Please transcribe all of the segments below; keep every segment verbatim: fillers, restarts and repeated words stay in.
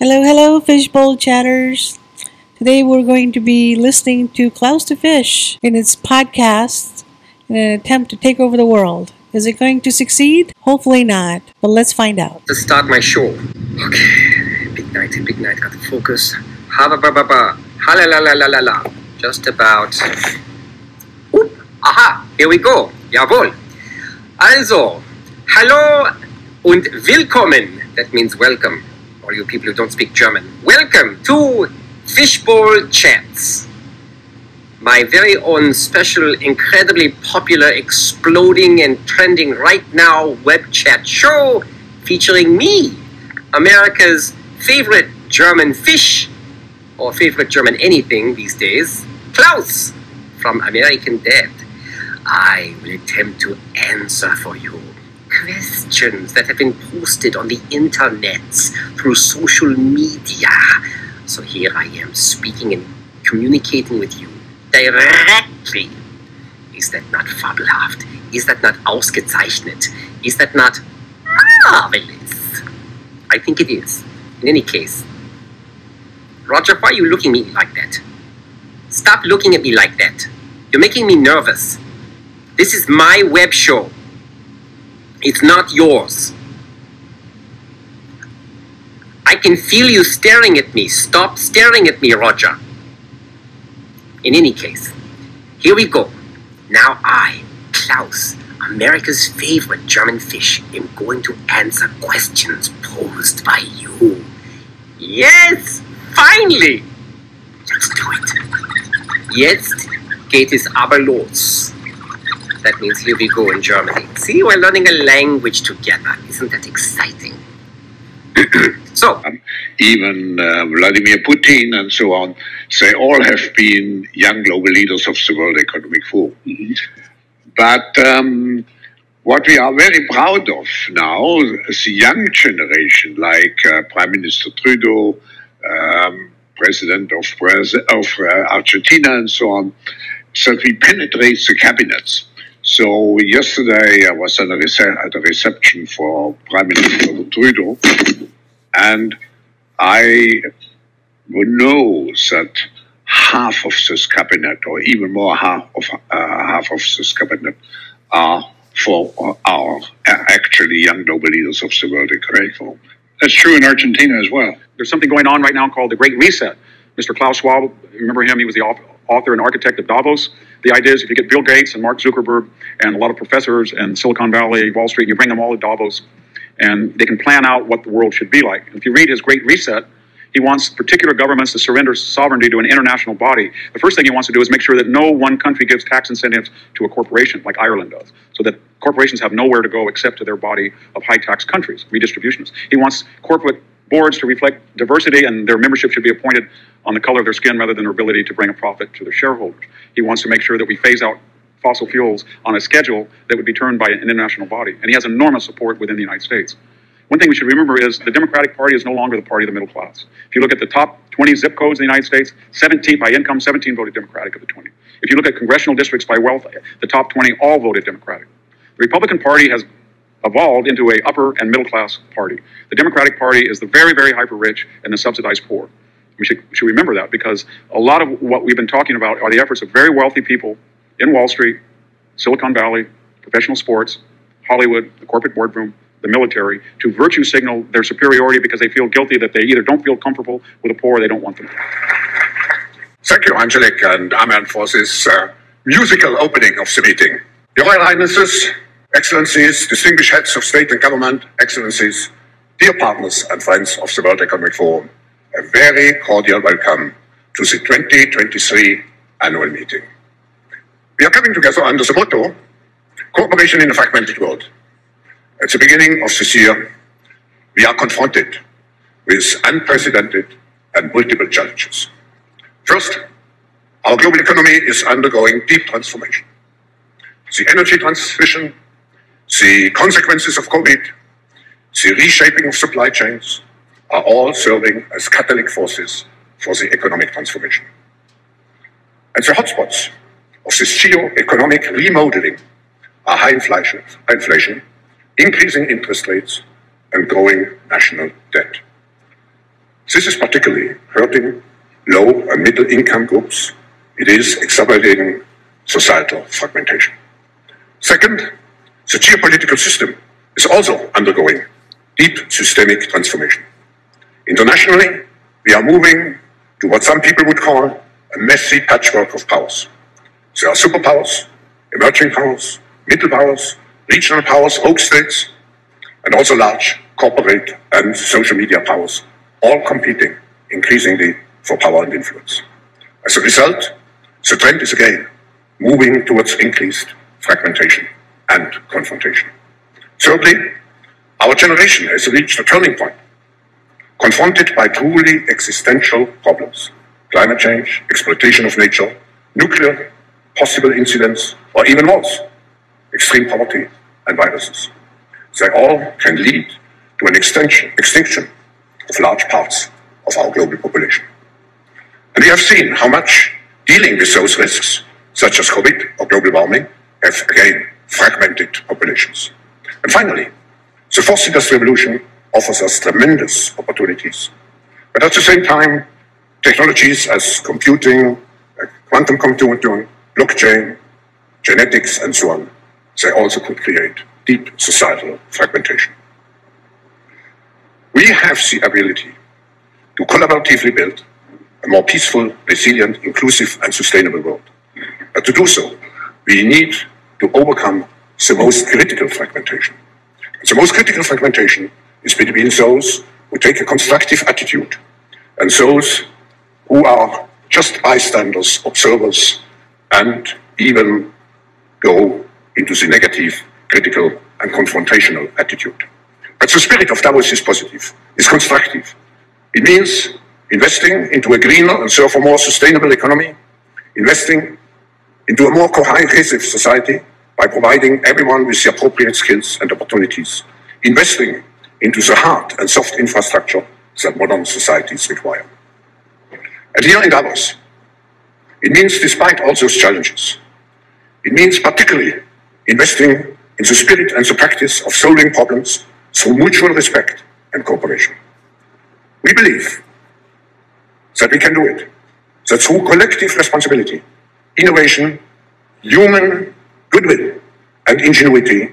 Hello, hello, Fishbowl Chatters. Today we're going to be listening to Klaus the Fish in its podcast in an attempt to take over the world. Is it going to succeed? Hopefully not, but let's find out. To start my show. Okay, big night, big night, got to focus. Ha ba ba ba ba, ha la la la la la la. Just about. Oop, aha, here we go. Jawohl. Also, hallo und willkommen. That means welcome. All you people who don't speak German. Welcome to Fishbowl Chats. My very own special, incredibly popular, exploding and trending right now web chat show featuring me, America's favorite German fish, or favorite German anything these days, Klaus from American Dad. I will attempt to answer for you questions that have been posted on the internets through social media. So here I am speaking and communicating with you directly. Is that not fabelhaft? Is that not ausgezeichnet? Is that not marvelous? I think it is. In any case, Roger, why are you looking at me like that? Stop looking at me like that. You're making me nervous. This is my web show. It's not yours. I can feel you staring at me. Stop staring at me, Roger. In any case, here we go. Now I, Klaus, America's favorite German fish, am going to answer questions posed by you. Yes, finally! Let's do it. Jetzt geht es aber los. That means here we go in Germany. See, we're learning a language together. Isn't that exciting? So, um, even uh, Vladimir Putin and so on, they all have been young global leaders of the World Economic Forum. Mm-hmm. But um, what we are very proud of now is the young generation, like uh, Prime Minister Trudeau, um, President of, of uh, Argentina and so on, that we penetrate the cabinets. So yesterday I was at a, rece- at a reception for Prime Minister Trudeau, and I know that half of this cabinet, or even more half of uh, half of this cabinet, are for uh, are actually young global leaders of the World Economic Forum. That's true in Argentina as well. There's something going on right now called the Great Reset. Mister Klaus Schwab, remember him? He was the author and architect of Davos. The idea is if you get Bill Gates and Mark Zuckerberg and a lot of professors and Silicon Valley, Wall Street, you bring them all to Davos, and they can plan out what the world should be like. If you read his Great Reset, he wants particular governments to surrender sovereignty to an international body. The first thing he wants to do is make sure that no one country gives tax incentives to a corporation like Ireland does, so that corporations have nowhere to go except to their body of high-tax countries, redistributionists. He wants corporate boards to reflect diversity, and their membership should be appointed on the color of their skin rather than their ability to bring a profit to their shareholders. He wants to make sure that we phase out fossil fuels on a schedule that would be turned by an international body. And he has enormous support within the United States. One thing we should remember is the Democratic Party is no longer the party of the middle class. If you look at the top twenty zip codes in the United States, seventeen by income, seventeen voted Democratic of the twenty. If you look at congressional districts by wealth, the top twenty all voted Democratic. The Republican Party has evolved into a upper and middle class party. The Democratic Party is the very, very hyper-rich and the subsidized poor. We should, we should remember that, because a lot of what we've been talking about are the efforts of very wealthy people in Wall Street, Silicon Valley, professional sports, Hollywood, the corporate boardroom, the military, to virtue signal their superiority because they feel guilty that they either don't feel comfortable with the poor or they don't want them. Thank you, Angelique and Amen, for this uh, musical opening of the meeting. Your Royal Highnesses, Excellencies, distinguished heads of state and government, Excellencies, dear partners and friends of the World Economic Forum, a very cordial welcome to the twenty twenty-three annual meeting. We are coming together under the motto, Cooperation in a Fragmented World. At the beginning of this year, we are confronted with unprecedented and multiple challenges. First, our global economy is undergoing deep transformation. The energy transition, the consequences of COVID, the reshaping of supply chains are all serving as catalytic forces for the economic transformation. And the hotspots of this geo-economic remodeling are high inflation, high inflation, increasing interest rates, and growing national debt. This is particularly hurting low and middle income groups. It is exacerbating societal fragmentation. Second, the geopolitical system is also undergoing deep systemic transformation. Internationally, we are moving to what some people would call a messy patchwork of powers. There are superpowers, emerging powers, middle powers, regional powers, rogue states, and also large corporate and social media powers, all competing increasingly for power and influence. As a result, the trend is again moving towards increased fragmentation and confrontation. Thirdly, our generation has reached a turning point, confronted by truly existential problems: climate change, exploitation of nature, nuclear, possible incidents, or even worse, extreme poverty and viruses. They all can lead to an extinction, extinction of large parts of our global population. And we have seen how much dealing with those risks, such as COVID or global warming, have again fragmented populations. And finally, the fourth industrial revolution offers us tremendous opportunities. But at the same time, technologies as computing, quantum computing, blockchain, genetics, and so on, they also could create deep societal fragmentation. We have the ability to collaboratively build a more peaceful, resilient, inclusive, and sustainable world. But to do so, we need to overcome the most critical fragmentation. And the most critical fragmentation is between those who take a constructive attitude and those who are just bystanders, observers, and even go into the negative, critical, and confrontational attitude. But the spirit of Davos is positive, is constructive. It means investing into a greener and therefore more sustainable economy, investing into a more cohesive society by providing everyone with the appropriate skills and opportunities, investing into the hard and soft infrastructure that modern societies require. And here in Davos, it means, despite all those challenges, it means particularly investing in the spirit and the practice of solving problems through mutual respect and cooperation. We believe that we can do it, that through collective responsibility, innovation, human goodwill, and ingenuity,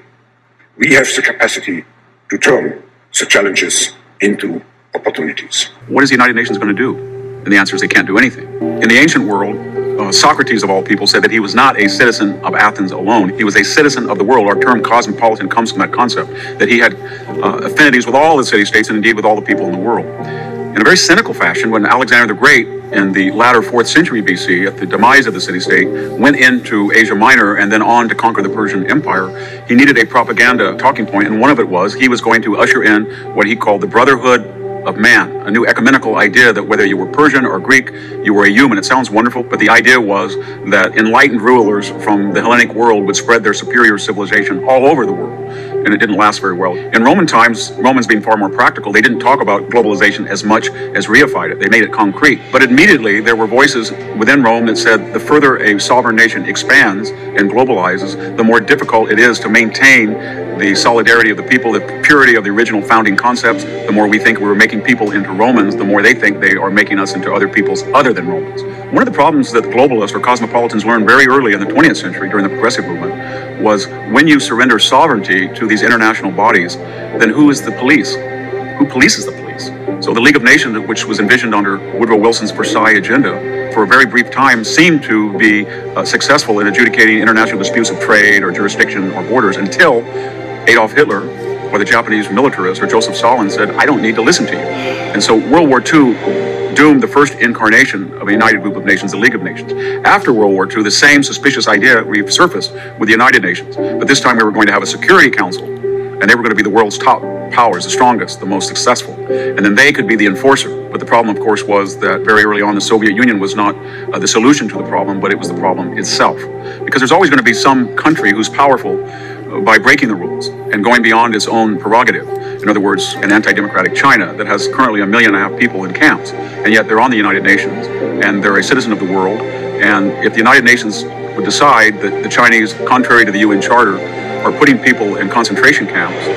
we have the capacity to turn the challenges into opportunities. What is the United Nations going to do? And the answer is they can't do anything. In the ancient world, uh, Socrates, of all people, said that he was not a citizen of Athens alone. He was a citizen of the world. Our term cosmopolitan comes from that concept, that he had uh, affinities with all the city-states and indeed with all the people in the world. In a very cynical fashion, when Alexander the Great, in the latter fourth century B C, at the demise of the city-state, went into Asia Minor and then on to conquer the Persian Empire, he needed a propaganda talking point, and one of it was he was going to usher in what he called the brotherhood of man, a new ecumenical idea that whether you were Persian or Greek, you were a human. It sounds wonderful, but the idea was that enlightened rulers from the Hellenic world would spread their superior civilization all over the world, and it didn't last very well. In Roman times, Romans being far more practical, they didn't talk about globalization as much as reified it. They made it concrete. But immediately, there were voices within Rome that said the further a sovereign nation expands and globalizes, the more difficult it is to maintain the solidarity of the people, the purity of the original founding concepts. The more we think we're making people into Romans, the more they think they are making us into other peoples other than Romans. One of the problems that globalists or cosmopolitans learned very early in the twentieth century during the progressive movement was when you surrender sovereignty to these international bodies, then who is the police? Who polices the police? So the League of Nations, which was envisioned under Woodrow Wilson's Versailles agenda, for a very brief time seemed to be uh, successful in adjudicating international disputes of trade or jurisdiction or borders until Adolf Hitler or the Japanese militarists or Joseph Stalin said, I don't need to listen to you. And so World War Two doomed the first incarnation of a united group of nations, the League of Nations. After World War Two, the same suspicious idea resurfaced with the United Nations. But this time we were going to have a Security Council, and they were going to be the world's top powers, the strongest, the most successful. And then they could be the enforcer. But the problem, of course, was that very early on, the Soviet Union was not uh, the solution to the problem, but it was the problem itself. Because there's always going to be some country who's powerful uh, by breaking the rules and going beyond its own prerogative. In other words, an anti-democratic China that has currently a million and a half people in camps, and yet they're on the United Nations, and they're a citizen of the world. And if the United Nations would decide that the Chinese, contrary to the U N Charter, are putting people in concentration camps,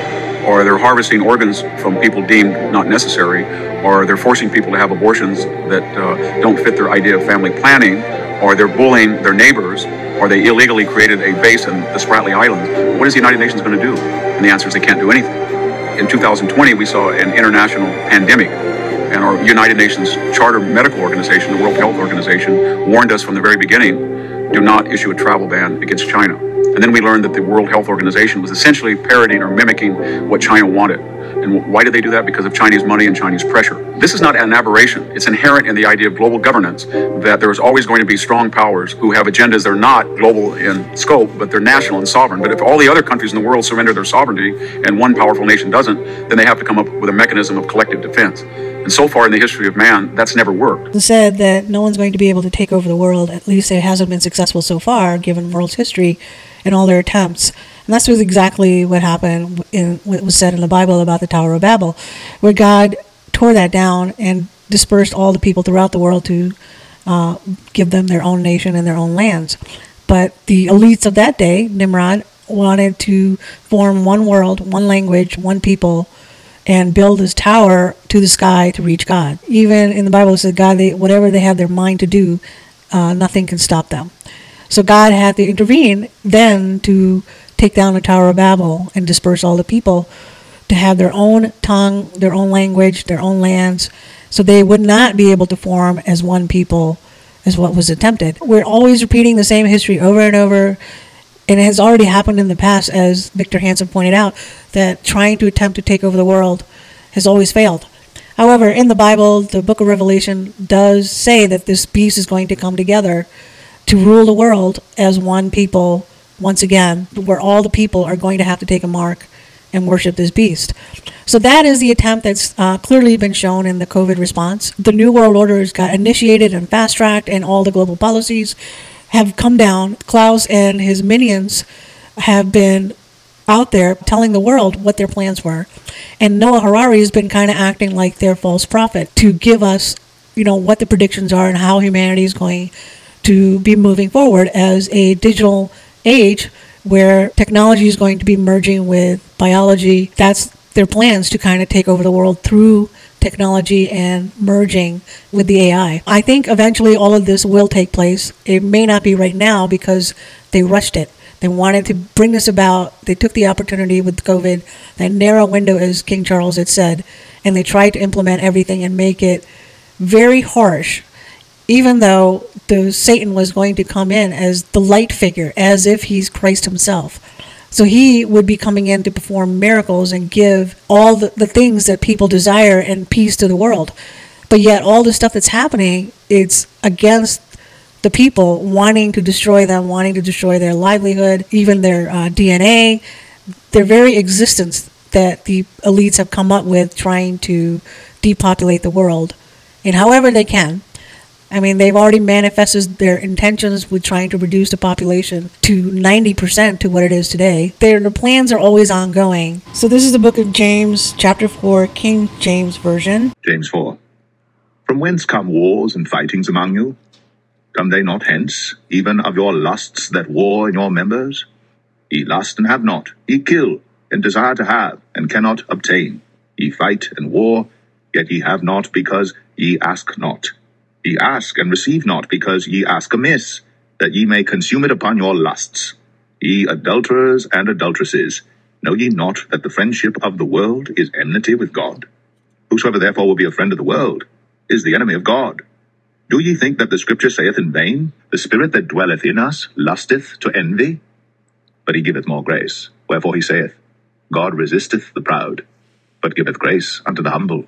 or they're harvesting organs from people deemed not necessary, or they're forcing people to have abortions that uh, don't fit their idea of family planning, or they're bullying their neighbors, or they illegally created a base in the Spratly Islands. What is the United Nations going to do? And the answer is they can't do anything. In two thousand twenty, we saw an international pandemic, and our United Nations Charter Medical Organization, the World Health Organization, warned us from the very beginning, do not issue a travel ban against China. And then we learned that the World Health Organization was essentially parodying or mimicking what China wanted. And why did they do that? Because of Chinese money and Chinese pressure. This is not an aberration. It's inherent in the idea of global governance that there is always going to be strong powers who have agendas that are not global in scope, but they're national and sovereign. But if all the other countries in the world surrender their sovereignty and one powerful nation doesn't, then they have to come up with a mechanism of collective defense. And so far in the history of man, that's never worked. It said that no one's going to be able to take over the world. At least it hasn't been successful so far, given the world's history and all their attempts. And that's was exactly what happened in what was said in the Bible about the Tower of Babel, where God tore that down and dispersed all the people throughout the world to uh, give them their own nation and their own lands. But the elites of that day, Nimrod, wanted to form one world, one language, one people, and build this tower to the sky to reach God. Even in the Bible it says, God, they, whatever they have their mind to do, uh, nothing can stop them. So God had to intervene then to take down the Tower of Babel and disperse all the people to have their own tongue, their own language, their own lands, so they would not be able to form as one people as what was attempted. We're always repeating the same history over and over, and it has already happened in the past, as Victor Hansen pointed out, that trying to attempt to take over the world has always failed. However, in the Bible, the book of Revelation does say that this beast is going to come together to rule the world as one people once again, where all the people are going to have to take a mark and worship this beast. So that is the attempt that's uh, clearly been shown in the COVID response. The New World Order has got initiated and fast-tracked, and all the global policies have come down. Klaus and his minions have been out there telling the world what their plans were. And Noah Harari has been kind of acting like their false prophet to give us, you know, what the predictions are and how humanity is going to be moving forward as a digital age where technology is going to be merging with biology. That's their plans, to kind of take over the world through technology and merging with the A I. I think eventually all of this will take place. It may not be right now because they rushed it. They wanted to bring this about. They took the opportunity with COVID, that narrow window, as King Charles had said, and they tried to implement everything and make it very harsh, even though the Satan was going to come in as the light figure, as if he's Christ himself. So he would be coming in to perform miracles and give all the, the things that people desire and peace to the world. But yet all the stuff that's happening, it's against the people, wanting to destroy them, wanting to destroy their livelihood, even their uh, D N A, their very existence that the elites have come up with, trying to depopulate the world in however they can. I mean, they've already manifested their intentions with trying to reduce the population to ninety percent to what it is today. Their, their plans are always ongoing. So this is the book of James, chapter four, King James Version. James four. From whence come wars and fightings among you? Come they not hence, even of your lusts that war in your members? Ye lust and have not, ye kill, and desire to have, and cannot obtain. Ye fight and war, yet ye have not, because ye ask not. Ye ask and receive not, because ye ask amiss, that ye may consume it upon your lusts. Ye adulterers and adulteresses, know ye not that the friendship of the world is enmity with God? Whosoever therefore will be a friend of the world is the enemy of God. Do ye think that the Scripture saith in vain, the Spirit that dwelleth in us lusteth to envy? But he giveth more grace. Wherefore he saith, God resisteth the proud, but giveth grace unto the humble.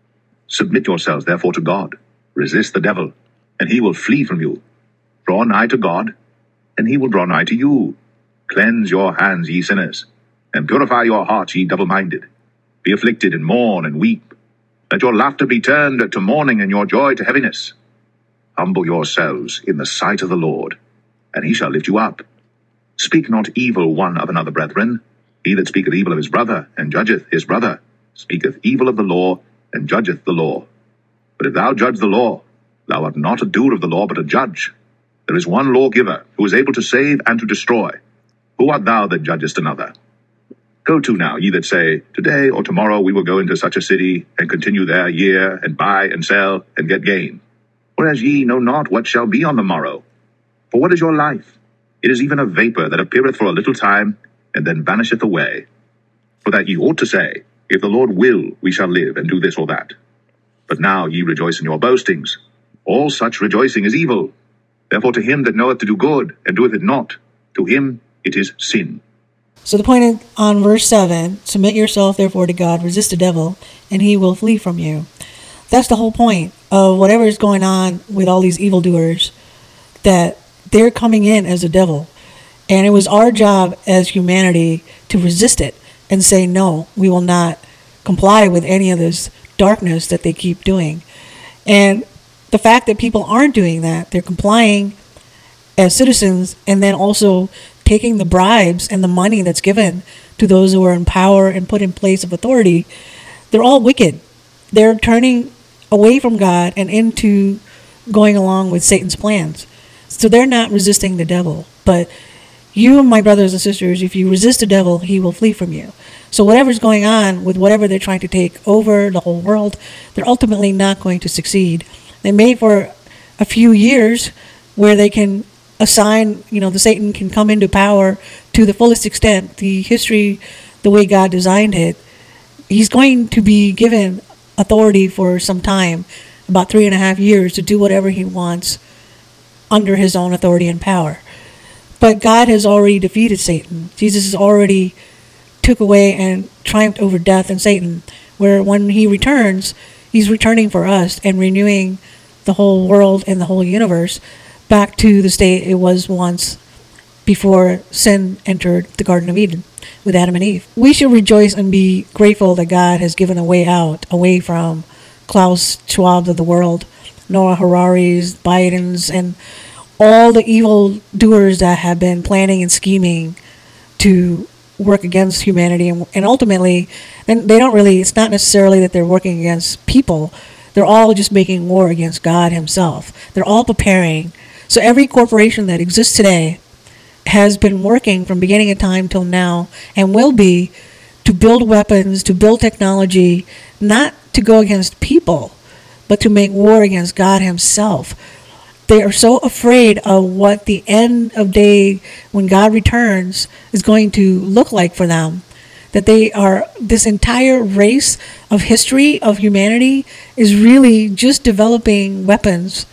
Submit yourselves therefore to God. Resist the devil, and he will flee from you. Draw nigh to God, and he will draw nigh to you. Cleanse your hands, ye sinners, and purify your hearts, ye double-minded. Be afflicted, and mourn, and weep. Let your laughter be turned to mourning, and your joy to heaviness. Humble yourselves in the sight of the Lord, and he shall lift you up. Speak not evil one of another, brethren. He that speaketh evil of his brother, and judgeth his brother, speaketh evil of the law, and judgeth the law. But if thou judge the law, thou art not a doer of the law, but a judge. There is one lawgiver, who is able to save and to destroy. Who art thou that judgest another? Go to now, ye that say, today or tomorrow we will go into such a city, and continue there a year, and buy and sell, and get gain. Whereas ye know not what shall be on the morrow. For what is your life? It is even a vapor that appeareth for a little time, and then vanisheth away. For that ye ought to say, if the Lord will, we shall live, and do this or that. But now ye rejoice in your boastings. All such rejoicing is evil. Therefore to him that knoweth to do good, and doeth it not, to him it is sin. So the point on verse seven, submit yourself therefore to God, resist the devil, and he will flee from you. That's the whole point of whatever is going on with all these evildoers, that they're coming in as a devil. And it was our job as humanity to resist it and say, no, we will not comply with any of this darkness that they keep doing. And the fact that people aren't doing that, they're complying as citizens, and then also taking the bribes and the money that's given to those who are in power and put in place of authority, they're all wicked. They're turning away from God and into going along with Satan's plans. So they're not resisting the devil. But you, my brothers and sisters, if you resist the devil, he will flee from you. So whatever's going on with whatever they're trying to take over the whole world, they're ultimately not going to succeed. They made for a few years where they can assign, you know, the Satan can come into power to the fullest extent. The history, the way God designed it, he's going to be given authority for some time, about three and a half years, to do whatever he wants under his own authority and power. But God has already defeated Satan. Jesus has already took away and triumphed over death and Satan, where when he returns, he's returning for us and renewing the whole world and the whole universe back to the state it was once before sin entered the Garden of Eden with Adam and Eve. We should rejoice and be grateful that God has given a way out, away from Klaus Schwab of the world, Noah Harari's, Biden's, and all the evil doers that have been planning and scheming to work against humanity. And, and ultimately, and they don't really, it's not necessarily that they're working against people. They're all just making war against God himself. They're all preparing. So every corporation that exists today has been working from beginning of time till now, and will be, to build weapons, to build technology, not to go against people, but to make war against God himself. They are so afraid of what the end of day, when God returns, is going to look like for them, that they are, this entire race of history of humanity is really just developing weapons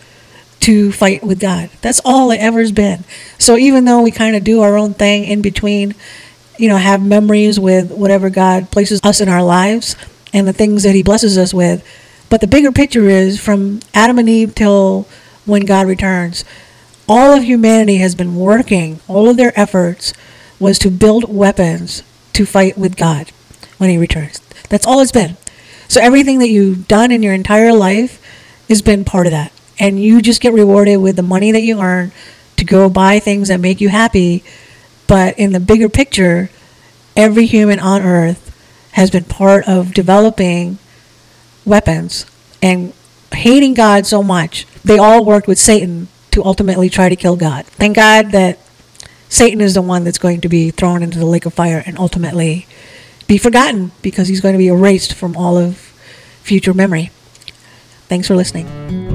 to fight with God. That's all it ever's been. So even though we kind of do our own thing in between, you know, have memories with whatever God places us in our lives and the things that he blesses us with, but the bigger picture is from Adam and Eve till when God returns, all of humanity has been working, all of their efforts was to build weapons to fight with God when he returns. That's all it's been. So everything that you've done in your entire life has been part of that. And you just get rewarded with the money that you earn to go buy things that make you happy. But in the bigger picture, every human on earth has been part of developing weapons and hating God so much. They all worked with Satan to ultimately try to kill God. Thank God that Satan is the one that's going to be thrown into the lake of fire and ultimately be forgotten, because he's going to be erased from all of future memory. Thanks for listening.